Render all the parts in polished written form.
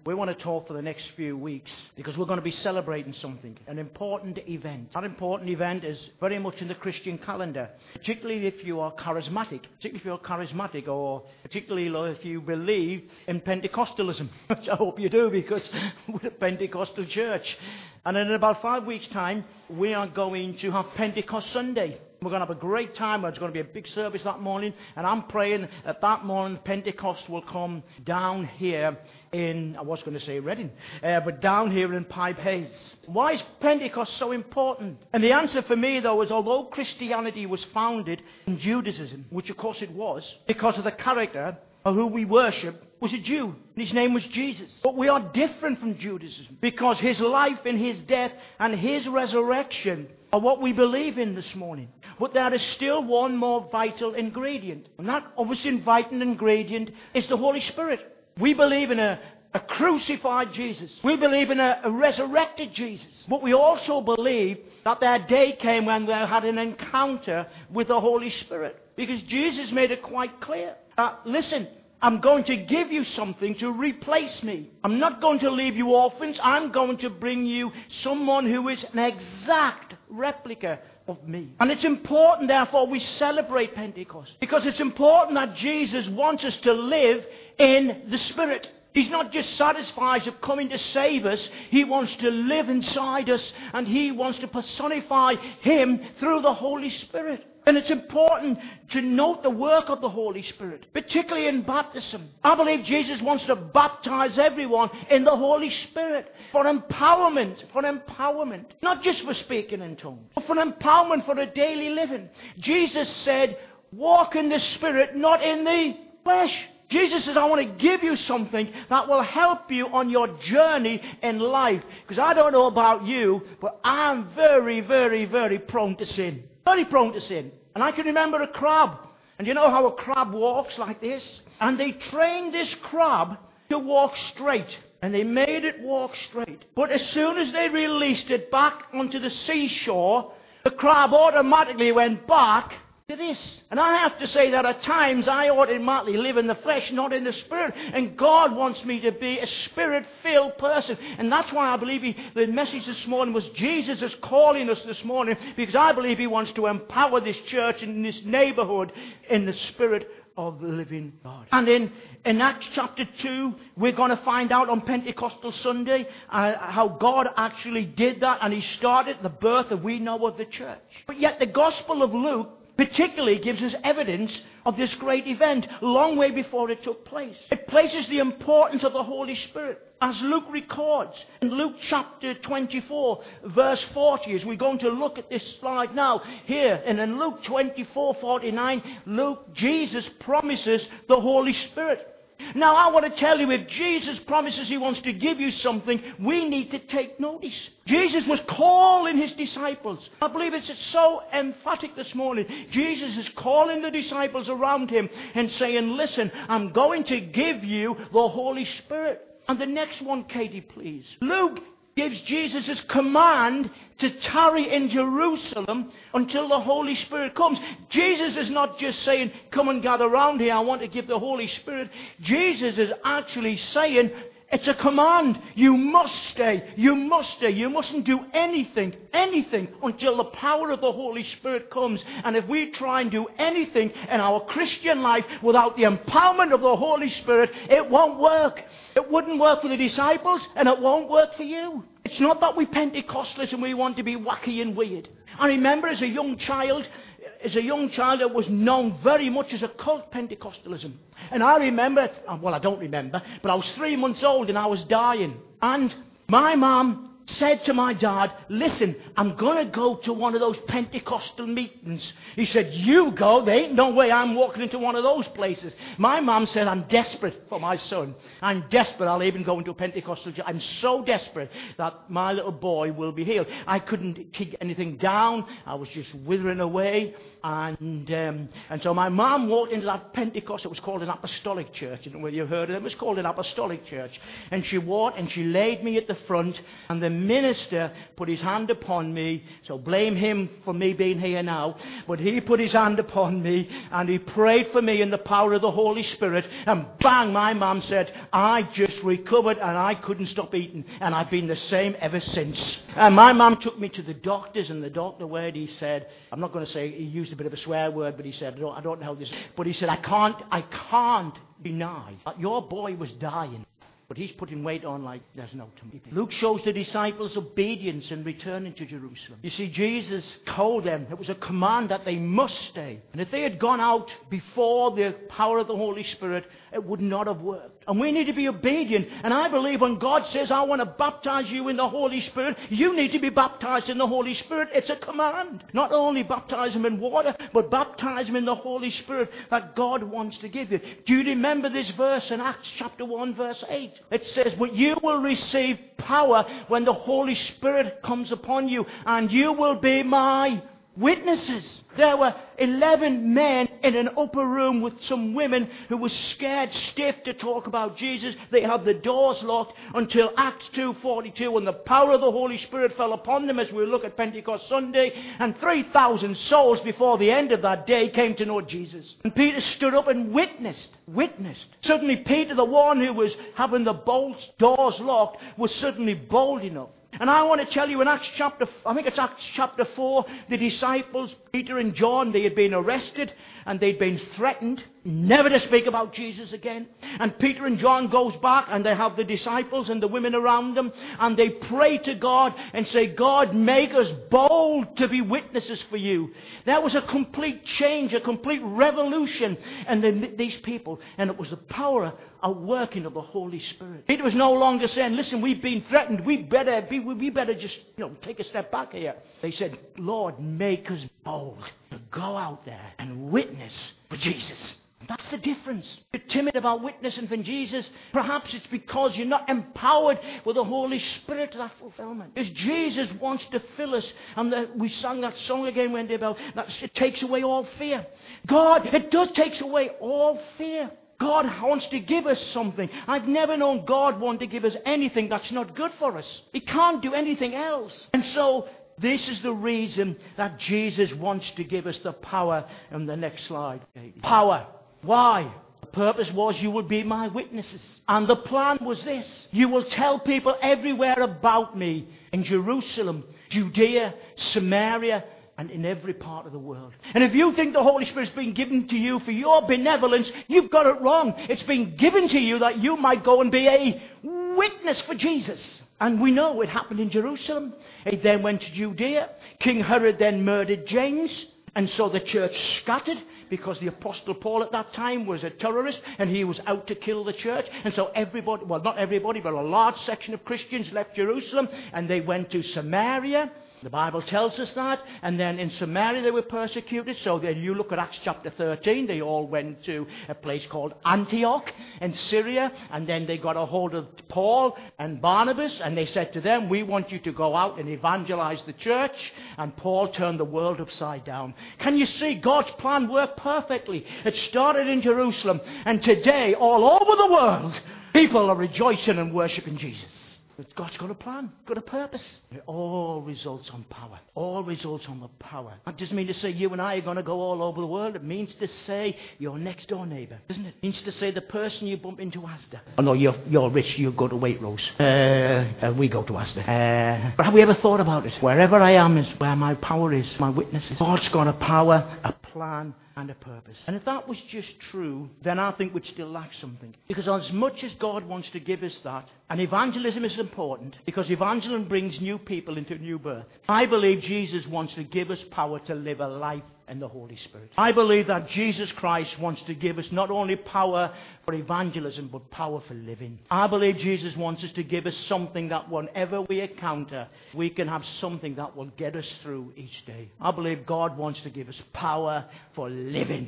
We want to talk for the next few weeks because we're going to be celebrating something, an important event. That important event is very much in the Christian calendar, particularly if you are charismatic, or particularly if you believe in Pentecostalism, which I hope you do because we're a Pentecostal church. And in about 5 weeks' time, we are going to have Pentecost Sunday. We're going to have a great time. There's going to be a big service that morning. And I'm praying that morning Pentecost will come down here in, I was going to say Reading, but down here in Pipe Hayes. Why is Pentecost so important? And the answer for me, though, is although Christianity was founded in Judaism, which of course it was, because of the character of who we worship, was a Jew. And his name was Jesus. But we are different from Judaism because his life and his death and his resurrection are what we believe in this morning. But there is still one more vital ingredient. And that obviously vital ingredient is the Holy Spirit. We believe in a crucified Jesus. We believe in a resurrected Jesus. But we also believe that that day came when they had an encounter with the Holy Spirit. Because Jesus made it quite clear. Listen, I'm going to give you something to replace me. I'm not going to leave you orphans. I'm going to bring you someone who is an exact replica of me. And it's important, therefore, we celebrate Pentecost. Because it's important that Jesus wants us to live in the Spirit. He's not just satisfied of coming to save us. He wants to live inside us. And He wants to personify Him through the Holy Spirit. And it's important to note the work of the Holy Spirit, particularly in baptism. I believe Jesus wants to baptize everyone in the Holy Spirit for empowerment. Not just for speaking in tongues, but for empowerment for a daily living. Jesus said, walk in the Spirit, not in the flesh. Jesus says, I want to give you something that will help you on your journey in life. Because I don't know about you, but I'm very, very, very prone to sin. Very prone to sin. And I can remember a crab. And you know how a crab walks like this? And they trained this crab to walk straight. And they made it walk straight. But as soon as they released it back onto the seashore, the crab automatically went back to this. And I have to say that at times I automatically live in the flesh, not in the Spirit. And God wants me to be a Spirit-filled person. And that's why I believe the message this morning was Jesus is calling us this morning, because I believe He wants to empower this church and this neighborhood in the Spirit of the living God. And in Acts chapter 2, we're going to find out on Pentecostal Sunday how God actually did that. And He started the birth that we know of the church. But yet the Gospel of Luke particularly gives us evidence of this great event long way before it took place. It places the importance of the Holy Spirit, as Luke records in Luke chapter 24 verse 40, as we're going to look at this slide now here. And in Luke 24:49, Jesus promises the Holy Spirit. Now I want to tell you, if Jesus promises He wants to give you something, we need to take notice. Jesus was calling His disciples. I believe it's so emphatic this morning. Jesus is calling the disciples around Him and saying, listen, I'm going to give you the Holy Spirit. And the next one, Katie, please. Luke gives Jesus his command to tarry in Jerusalem until the Holy Spirit comes. Jesus is not just saying, come and gather around here, I want to give the Holy Spirit. Jesus is actually saying, it's a command. You must stay. You must stay. You mustn't do anything until the power of the Holy Spirit comes. And if we try and do anything in our Christian life without the empowerment of the Holy Spirit, it won't work. It wouldn't work for the disciples, and it won't work for you. It's not that we Pentecostals and we want to be wacky and weird. I remember as a young child, it was known very much as a cult Pentecostalism. And I remember, well, I don't remember, but I was 3 months old and I was dying. And my mum said to my dad, listen, I'm going to go to one of those Pentecostal meetings. He said, you go. There ain't no way I'm walking into one of those places. My mum said, I'm desperate for my son. I'm desperate. I'll even go into a Pentecostal church. I'm so desperate that my little boy will be healed. I couldn't kick anything down. I was just withering away. And so my mum walked into that Pentecost. It was called an apostolic church. I don't know whether you've heard of it. It was called an apostolic church. And she walked and she laid me at the front. And the minister put his hand upon me. So blame him for me being here now. But he put his hand upon me and he prayed for me in the power of the Holy Spirit. And bang, my mum said, I just recovered and I couldn't stop eating. And I've been the same ever since. And my mum took me to the doctors, and the doctor word, he said, I'm not going to say, he used a bit of a swear word, but he said, I don't know how this, but he said, I can't deny that your boy was dying. But he's putting weight on like there's no tomorrow. Luke shows the disciples obedience in returning to Jerusalem. You see, Jesus told them it was a command that they must stay. And if they had gone out before the power of the Holy Spirit, it would not have worked. And we need to be obedient. And I believe when God says, I want to baptize you in the Holy Spirit, you need to be baptized in the Holy Spirit. It's a command. Not only baptize them in water, but baptize them in the Holy Spirit that God wants to give you. Do you remember this verse in Acts chapter 1, verse 8? It says, but you will receive power when the Holy Spirit comes upon you, and you will be my witnesses. There were 11 men in an upper room with some women who were scared stiff to talk about Jesus. They had the doors locked until Acts 2:42, when the power of the Holy Spirit fell upon them, as we look at Pentecost Sunday, and 3,000 souls before the end of that day came to know Jesus. And Peter stood up and witnessed. Suddenly Peter, the one who was having the doors locked, was suddenly bold enough. And I want to tell you in Acts chapter 4, the disciples, Peter and John, they had been arrested and they'd been threatened never to speak about Jesus again. And Peter and John goes back and they have the disciples and the women around them, and they pray to God and say, God, make us bold to be witnesses for you. There was a complete change, a complete revolution in these people, and it was the power of working of the Holy Spirit. Peter was no longer saying, listen, we've been threatened, we better just take a step back here. They said, Lord, make us bold to go out there and witness for Jesus. That's the difference. You're timid about witnessing for Jesus. Perhaps it's because you're not empowered with the Holy Spirit to that fulfillment. Because Jesus wants to fill us. And we sang that song again, Wendy, about that it takes away all fear. God, it does take away all fear. God wants to give us something. I've never known God want to give us anything that's not good for us. He can't do anything else. And so this is the reason that Jesus wants to give us the power. On the next slide. Power. Why? The purpose was you will be my witnesses. And the plan was this. You will tell people everywhere about me. In Jerusalem, Judea, Samaria, and in every part of the world. And if you think the Holy Spirit's been given to you for your benevolence, you've got it wrong. It's been given to you that you might go and be a witness for Jesus. And we know it happened in Jerusalem. It then went to Judea. King Herod then murdered James. And so the church scattered, because the Apostle Paul at that time was a terrorist and he was out to kill the church. And so everybody, well, not everybody, but a large section of Christians left Jerusalem and they went to Samaria. The Bible tells us that. And then in Samaria they were persecuted. So then you look at Acts chapter 13. They all went to a place called Antioch in Syria. And then they got a hold of Paul and Barnabas. And they said to them, we want you to go out and evangelize the church. And Paul turned the world upside down. Can you see God's plan worked perfectly? It started in Jerusalem. And today, all over the world, people are rejoicing and worshiping Jesus. But God's got a plan, got a purpose. It all results on power. All results on the power. That doesn't mean to say you and I are going to go all over the world. It means to say your next door neighbour, doesn't it? It means to say the person you bump into Asda. Oh no, you're rich, you go to Waitrose. We go to Asda. But have we ever thought about it? Wherever I am is where my power is, my witness is. God's got a power, a plan, and a purpose. And if that was just true, then I think we'd still lack something. Because as much as God wants to give us that, and evangelism is important, because evangelism brings new people into new birth. I believe Jesus wants to give us power to live a life in the Holy Spirit. I believe that Jesus Christ wants to give us not only power for evangelism, but power for living. I believe Jesus wants us to give us something that whenever we encounter, we can have something that will get us through each day. I believe God wants to give us power for living.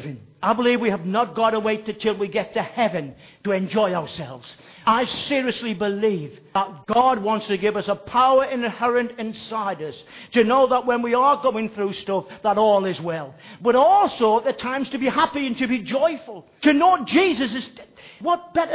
I believe we have not got to wait until we get to heaven to enjoy ourselves. I seriously believe that God wants to give us a power inherent inside us to know that when we are going through stuff, that all is well. But also at the times to be happy and to be joyful. To know Jesus is... What better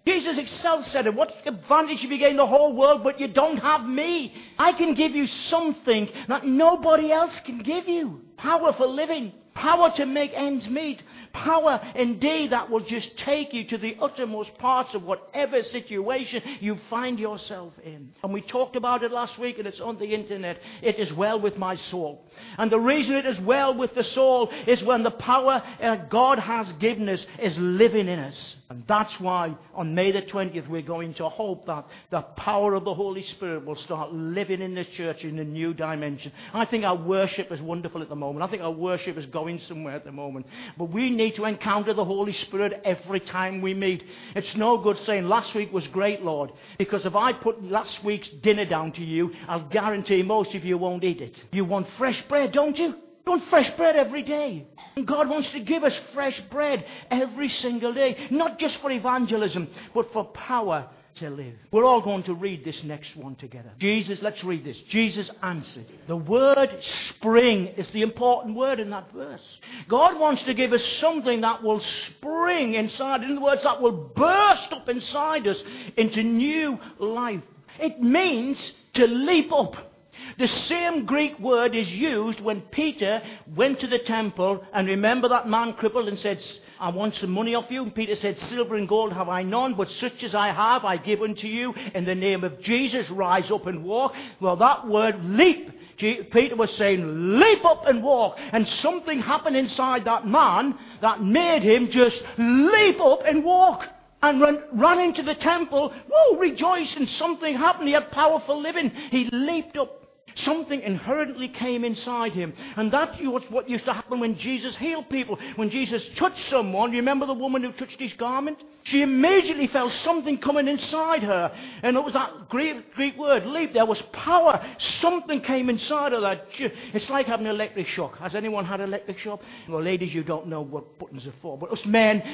Jesus himself said it. What advantage if you gain the whole world but you don't have me? I can give you something that nobody else can give you. Power for living. Power to make ends meet. Power indeed that will just take you to the uttermost parts of whatever situation you find yourself in. And we talked about it last week, and it's on the internet. It is well with my soul. And the reason it is well with the soul is when the power God has given us is living in us. And that's why on May the 20th we're going to hope that the power of the Holy Spirit will start living in this church in a new dimension. I think our worship is wonderful at the moment. I think our worship is going somewhere at the moment. But we need to encounter the Holy Spirit every time we meet. It's no good saying last week was great, Lord, because if I put last week's dinner down to you, I'll guarantee most of you won't eat it. You want fresh bread, don't you? You want fresh bread every day. And God wants to give us fresh bread every single day, not just for evangelism, but for power to live. We're all going to read this next one together. Let's read this. Jesus answered. The word spring is the important word in that verse. God wants to give us something that will spring inside. In other words, that will burst up inside us into new life. It means to leap up. The same Greek word is used when Peter went to the temple, and remember that man crippled and said, I want some money off you. And Peter said, silver and gold have I none, but such as I have I give unto you. In the name of Jesus, rise up and walk. Well, that word leap, Peter was saying, leap up and walk. And something happened inside that man that made him just leap up and walk. And run into the temple, rejoicing. Something happened. He had power for living. He leaped up. Something inherently came inside him. And that was what used to happen when Jesus healed people. When Jesus touched someone, you remember the woman who touched his garment? She immediately felt something coming inside her. And it was that Greek word, leap. There was power. Something came inside of that. It's like having an electric shock. Has anyone had an electric shock? Well, ladies, you don't know what buttons are for. But us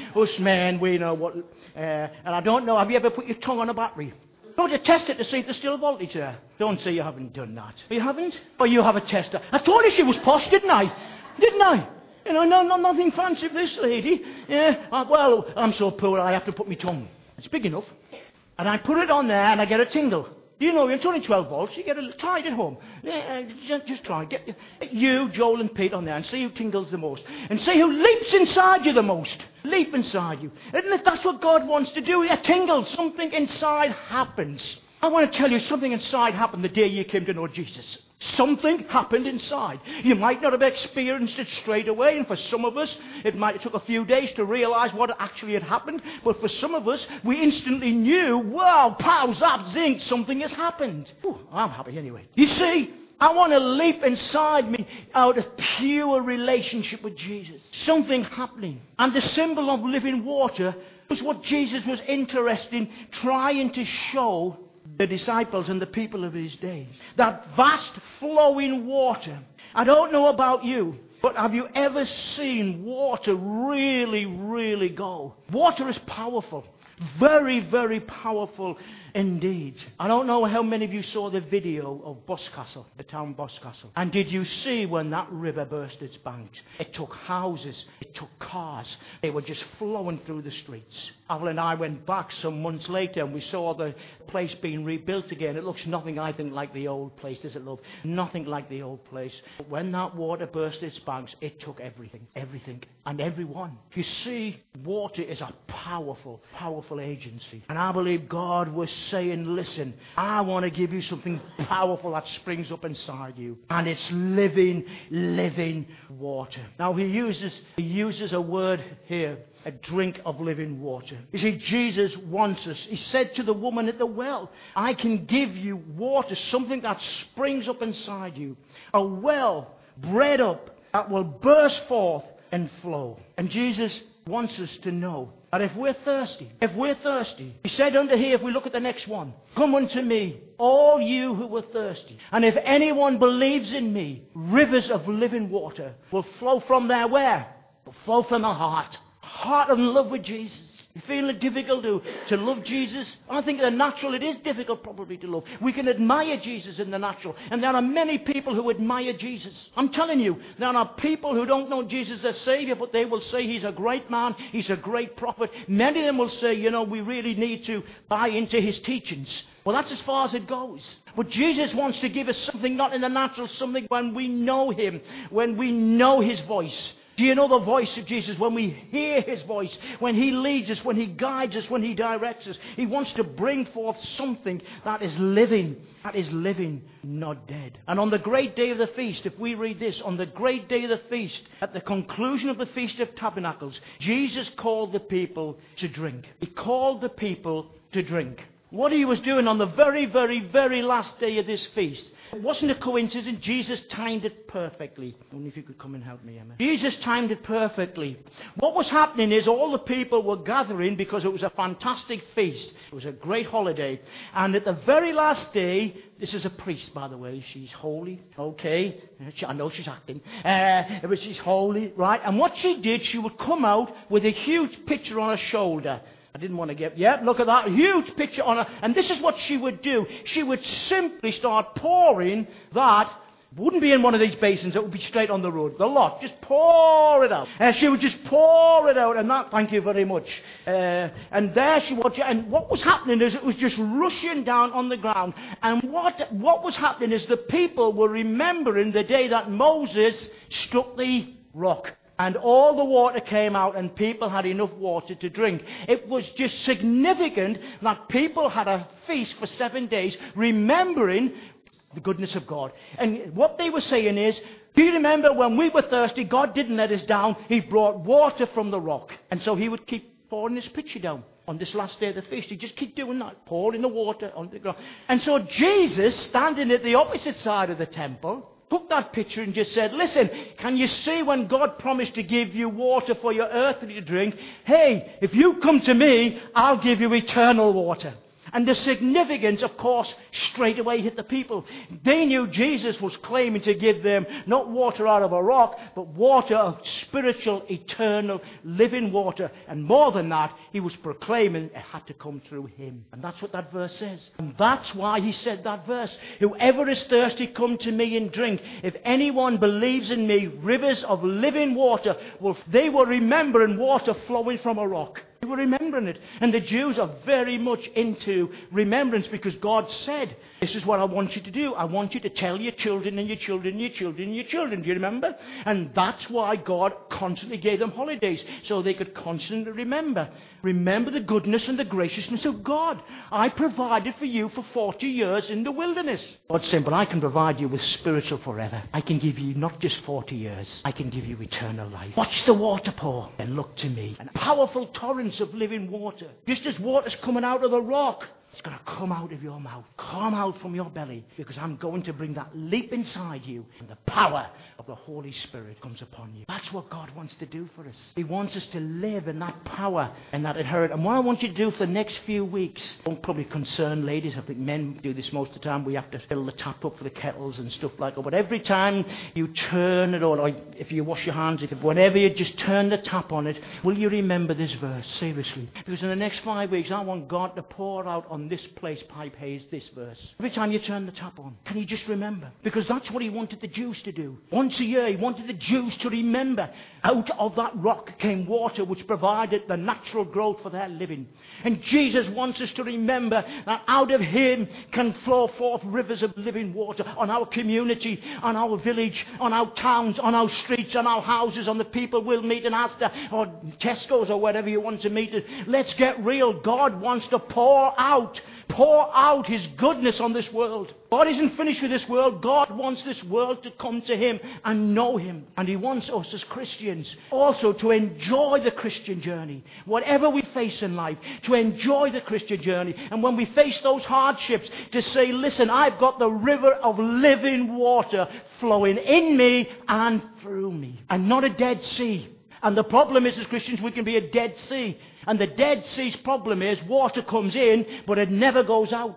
men, we know what. And I don't know, have you ever put your tongue on a battery? Go to test it to see if there's still voltage there. Don't say you haven't done that. You haven't? Or you have a tester. I told you she was posh, didn't I? Didn't I? You know, nothing fancy for this lady. Yeah. Well, I'm so poor I have to put my tongue. It's big enough. And I put it on there and I get a tingle. Do you know, it's only 12 volts. You try it at home. Just try. Get you, Joel and Pete on there and see who tingles the most. And see who leaps inside you the most. Leap inside you. Isn't it? That's what God wants to do. A tingle. Something inside happens. I want to tell you something inside happened the day you came to know Jesus. Something happened inside. You might not have experienced it straight away, and for some of us, it might have took a few days to realize what actually had happened. But for some of us, we instantly knew, wow, pow, zap, zing, something has happened. Ooh, I'm happy anyway. You see, I want to leap inside me out of pure relationship with Jesus. Something happening. And the symbol of living water was what Jesus was interested in trying to show the disciples and the people of his days. That vast flowing water. I don't know about you, but have you ever seen water really, really go? Water is powerful. Very, very powerful indeed. I don't know how many of you saw the video of Boscastle, the town Boscastle. And did you see when that river burst its banks? It took houses, it took cars. They were just flowing through the streets. Avril and I went back some months later and we saw the place being rebuilt again. It looks nothing, I think, like the old place, does it, love? Nothing like the old place. But when that water burst its banks, it took everything, and everyone. You see, water is a powerful, powerful agency. And I believe God was saying, listen, I want to give you something powerful that springs up inside you. And it's living, living water. Now he uses a word here, a drink of living water. You see, Jesus wants us. He said to the woman at the well, I can give you water, something that springs up inside you. A well bred up that will burst forth and flow. And Jesus wants us to know that if we're thirsty, he said unto here, if we look at the next one, come unto me, all you who are thirsty. And if anyone believes in me, rivers of living water will flow from there where? Will flow from the heart. Heart in love with Jesus. You feel it difficult to love Jesus? I think in the natural it is difficult probably to love. We can admire Jesus in the natural. And there are many people who admire Jesus. I'm telling you, there are people who don't know Jesus as Savior, but they will say he's a great man, he's a great prophet. Many of them will say, we really need to buy into his teachings. Well, that's as far as it goes. But Jesus wants to give us something not in the natural, something when we know him, when we know his voice. Do you know the voice of Jesus? When we hear his voice, when he leads us, when he guides us, when he directs us, he wants to bring forth something that is living, not dead. And on the great day of the feast, if we read this, on the great day of the feast, at the conclusion of the Feast of Tabernacles, Jesus called the people to drink. He called the people to drink. What he was doing on the very, very, very last day of this feast, it wasn't a coincidence. Jesus timed it perfectly. I wonder if you could come and help me, Emma. Jesus timed it perfectly. What was happening is all the people were gathering because it was a fantastic feast. It was a great holiday. And at the very last day, this is a priest, by the way. She's holy. Okay. I know she's acting. But she's holy, right? And what she did, she would come out with a huge pitcher on her shoulder. I didn't want to look at that huge picture on her. And this is what she would do. She would simply start pouring that. Wouldn't be in one of these basins. It would be straight on the road. The lot. Just pour it out. She would just pour it out. And that, thank you very much. And there she would. And what was happening is it was just rushing down on the ground. And what was happening is the people were remembering the day that Moses struck the rock. And all the water came out and people had enough water to drink. It was just significant that people had a feast for 7 days remembering the goodness of God. And what they were saying is, do you remember when we were thirsty, God didn't let us down. He brought water from the rock. And so he would keep pouring his pitcher down on this last day of the feast. He'd just keep doing that, pouring the water on the ground. And so Jesus, standing at the opposite side of the temple, took that picture and just said, listen, can you see when God promised to give you water for your earthly drink? Hey, if you come to me, I'll give you eternal water. And the significance, of course, straight away hit the people. They knew Jesus was claiming to give them not water out of a rock, but water of spiritual, eternal, living water. And more than that, he was proclaiming it had to come through him. And that's what that verse says. And that's why he said that verse. Whoever is thirsty, come to me and drink. If anyone believes in me, rivers of living water, they were remembering water flowing from a rock. They were remembering it. And the Jews are very much into remembrance because God said, this is what I want you to do. I want you to tell your children and your children and your children and your children. Do you remember? And that's why God constantly gave them holidays, so they could constantly remember. Remember the goodness and the graciousness of God. I provided for you for 40 years in the wilderness. God's saying, but I can provide you with spiritual forever. I can give you not just 40 years. I can give you eternal life. Watch the water pour and look to me. And powerful torrents of living water. Just as water's coming out of the rock, it's going to come out of your mouth, come out from your belly, because I'm going to bring that leap inside you, and the power of the Holy Spirit comes upon you. That's what God wants to do for us. He wants us to live in that power and that inherit. And what I want you to do for the next few weeks, don't probably concern ladies. I think men do this most of the time. We have to fill the tap up for the kettles and stuff like that. But every time you turn it on, or if you wash your hands, whenever you just turn the tap on it, will you remember this verse? Seriously. Because in the next 5 weeks, I want God to pour out on this place, Pipe Hayes, this verse. Every time you turn the tap on, can you just remember? Because that's what he wanted the Jews to do. Once a year, he wanted the Jews to remember. Out of that rock came water which provided the natural growth for their living. And Jesus wants us to remember that out of him can flow forth rivers of living water on our community, on our village, on our towns, on our streets, on our houses, on the people we'll meet in Asda or Tesco's or wherever you want to meet it. Let's get real. God wants to pour out his goodness on this world. God isn't finished with this world. God wants this world to come to him and know him. And he wants us as Christians also to enjoy the Christian journey. Whatever we face in life, to enjoy the Christian journey. And when we face those hardships, to say, listen, I've got the river of living water flowing in me and through me. And not a Dead Sea. And the problem is, as Christians, we can be a Dead Sea. And the Dead Sea's problem is water comes in, but it never goes out.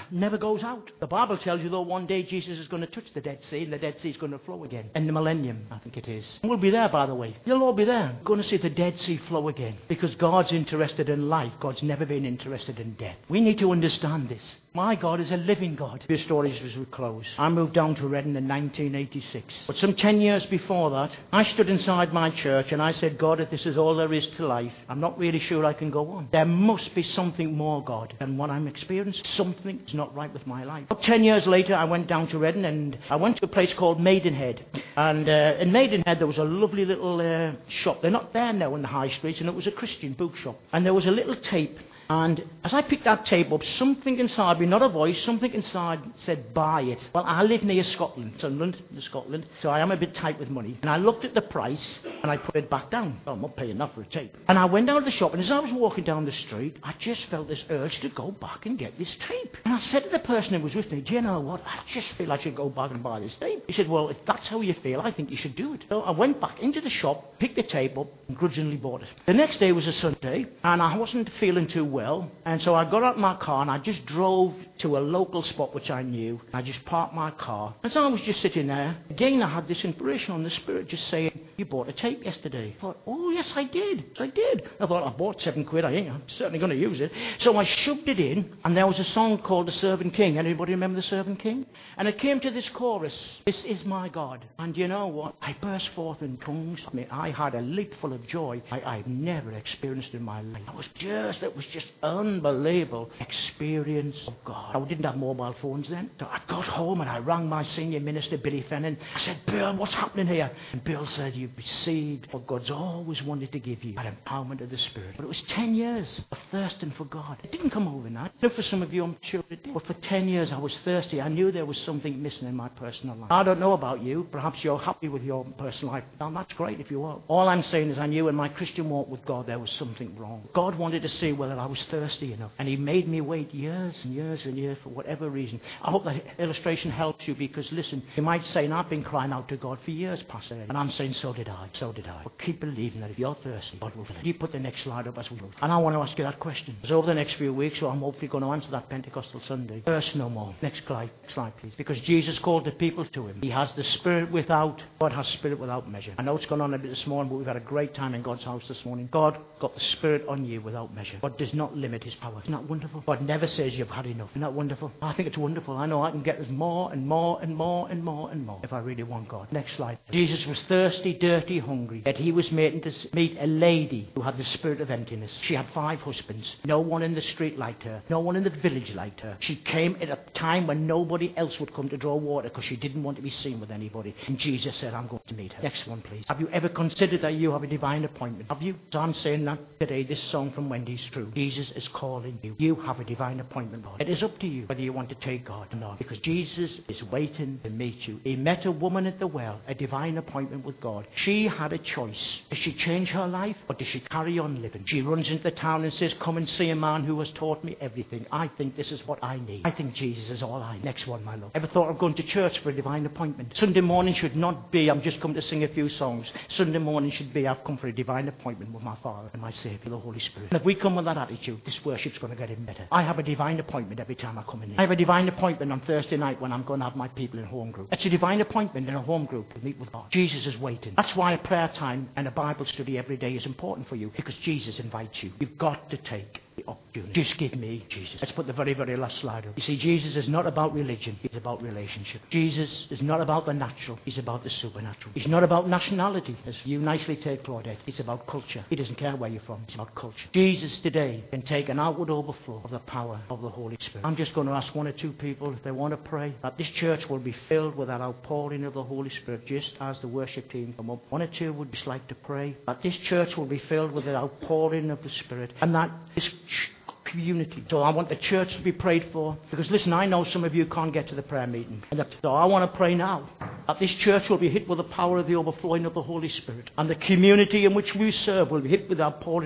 never goes out. The Bible tells you, though, one day Jesus is going to touch the Dead Sea, and the Dead Sea is going to flow again. In the millennium, I think it is. And we'll be there, by the way. You'll all be there. We're going to see the Dead Sea flow again. Because God's interested in life. God's never been interested in death. We need to understand this. My God is a living God. Few stories as we close. I moved down to Reading in 1986. But some 10 years before that, I stood inside my church and I said, God, if this is all there is to life, I'm not really sure I can go on. There must be something more, God, than what I'm experiencing. Something's not right with my life. About 10 years later, I went down to Reading and I went to a place called Maidenhead. And in Maidenhead, there was a lovely little shop. They're not there now in the high streets, and it was a Christian bookshop. And there was a little tape. And as I picked that tape up, something inside me, not a voice, something inside said, buy it. Well, I live near Scotland, Scotland, so I am a bit tight with money. And I looked at the price, and I put it back down. Oh, I'm not paying enough for a tape. And I went down to the shop, and as I was walking down the street, I just felt this urge to go back and get this tape. And I said to the person who was with me, do you know what? I just feel I should go back and buy this tape. He said, well, if that's how you feel, I think you should do it. So I went back into the shop, picked the tape up, and grudgingly bought it. The next day was a Sunday, and I wasn't feeling too well. And so I got out my car and I just drove to a local spot which I knew. I just parked my car. And so I was just sitting there. Again, I had this inspiration on the Spirit just saying, you bought a tape yesterday. I thought, oh, yes, I did. Yes, I did. I thought, I bought £7. I'm certainly going to use it. So I shoved it in, and there was a song called The Servant King. Anybody remember The Servant King? And it came to this chorus, this is my God. And you know what? I burst forth in tongues. I mean, I had a leap full of joy I've never experienced in my life. It was just unbelievable experience of God. I didn't have mobile phones then. So I got home and I rang my senior minister, Billy Fennon. I said, Bill, what's happening here? And Bill said, you've received what God's always wanted to give you, that empowerment of the Spirit. But it was 10 years of thirsting for God. It didn't come overnight. Now, for some of you, I'm sure it did. But for 10 years, I was thirsty. I knew there was something missing in my personal life. I don't know about you. Perhaps you're happy with your personal life. Now, that's great if you are. All I'm saying is I knew in my Christian walk with God, there was something wrong. God wanted to see whether I was thirsty enough. And he made me wait years and years and years for whatever reason. I hope that illustration helps you because, listen, you might say, and I've been crying out to God for years, Pastor. And I'm saying, so did I. But keep believing that if you're thirsty, God will fill it. You put the next slide up as we move. And I want to ask you that question. Because over the next few weeks, so I'm hopefully going to answer that Pentecostal Sunday. Thirst no more. Next slide, please. Because Jesus called the people to him. He has the Spirit without, God has Spirit without measure. I know it's gone on a bit this morning, but we've had a great time in God's house this morning. God got the Spirit on you without measure. God does not limit his power. Isn't that wonderful? God never says you've had enough. Isn't that wonderful? I think it's wonderful. I know I can get more and more and more and more and more if I really want God. Next slide. Jesus was thirsty, dirty, hungry. Yet he was made to meet a lady who had the spirit of emptiness. She had 5 husbands. No one in the street liked her. No one in the village liked her. She came at a time when nobody else would come to draw water because she didn't want to be seen with anybody. And Jesus said, I'm going to meet her. Next one, please. Have you ever considered that you have a divine appointment? Have you? So I'm saying that today, this song from Wendy's true. Jesus is calling you. You have a divine appointment, Lord. It is up to you whether you want to take God or not. Because Jesus is waiting to meet you. He met a woman at the well, a divine appointment with God. She had a choice. Does she change her life or does she carry on living? She runs into the town and says, come and see a man who has taught me everything. I think this is what I need. I think Jesus is all I need. Next one, my love. Ever thought of going to church for a divine appointment? Sunday morning should not be, I'm just come to sing a few songs. Sunday morning should be, I've come for a divine appointment with my Father and my Saviour, the Holy Spirit. And if we come with that attitude, this worship's going to get even better. I have a divine appointment every time I come in here. I have a divine appointment on Thursday night when I'm going to have my people in home group. It's a divine appointment in a home group to meet with God. Jesus is waiting. That's why a prayer time and a Bible study every day is important for you, because Jesus invites you. You've got to take the opportunity. Just give me Jesus. Let's put the very, very last slide up. You see, Jesus is not about religion. He's about relationship. Jesus is not about the natural. He's about the supernatural. He's not about nationality, as you nicely take, Claudette. It's about culture. He doesn't care where you're from. It's about culture. Jesus today can take an outward overflow of the power of the Holy Spirit. I'm just going to ask 1 or 2 people if they want to pray, that this church will be filled with that outpouring of the Holy Spirit, just as the worship team come up. 1 or 2 would just like to pray that this church will be filled with the outpouring of the Spirit, and that this community. So I want the church to be prayed for, because listen, I know some of you can't get to the prayer meeting, and so I want to pray now that this church will be hit with the power of the overflowing of the Holy Spirit, and the community in which we serve will be hit with the outpouring of the Holy Spirit.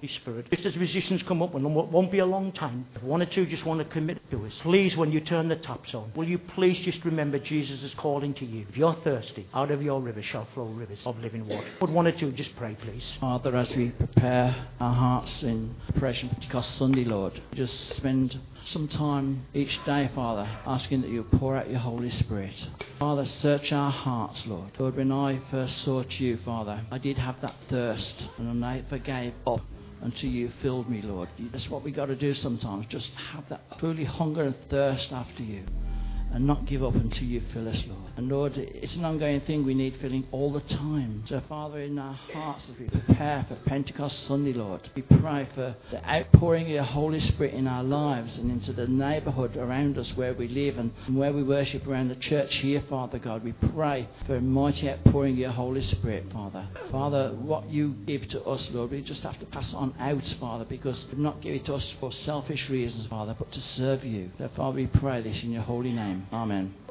Holy Spirit. Just as musicians come up, and it won't be a long time, if one or two just want to commit to us, please, when you turn the taps on, will you please just remember Jesus is calling to you. If you're thirsty, out of your river shall flow rivers of living water. Would one or two just pray, please? Father, as we prepare our hearts in preparation for Pentecost Sunday, Lord, just spend some time each day, Father, asking that you pour out your Holy Spirit. Father, search our hearts, Lord. Lord, when I first sought you, Father, I did have that thirst, and I never gave up until you filled me, Lord. That's what we got to do sometimes, just have that truly hunger and thirst after you, and not give up until you fill us, Lord. And Lord, it's an ongoing thing. We need filling all the time. So Father, in our hearts as we prepare for Pentecost Sunday, Lord, we pray for the outpouring of your Holy Spirit in our lives and into the neighbourhood around us where we live and where we worship around the church here, Father God. We pray for a mighty outpouring of your Holy Spirit, Father. Father, what you give to us, Lord, we just have to pass it on out, Father, because you've not given it to us for selfish reasons, Father, but to serve you. So Father, we pray this in your holy name. Amen.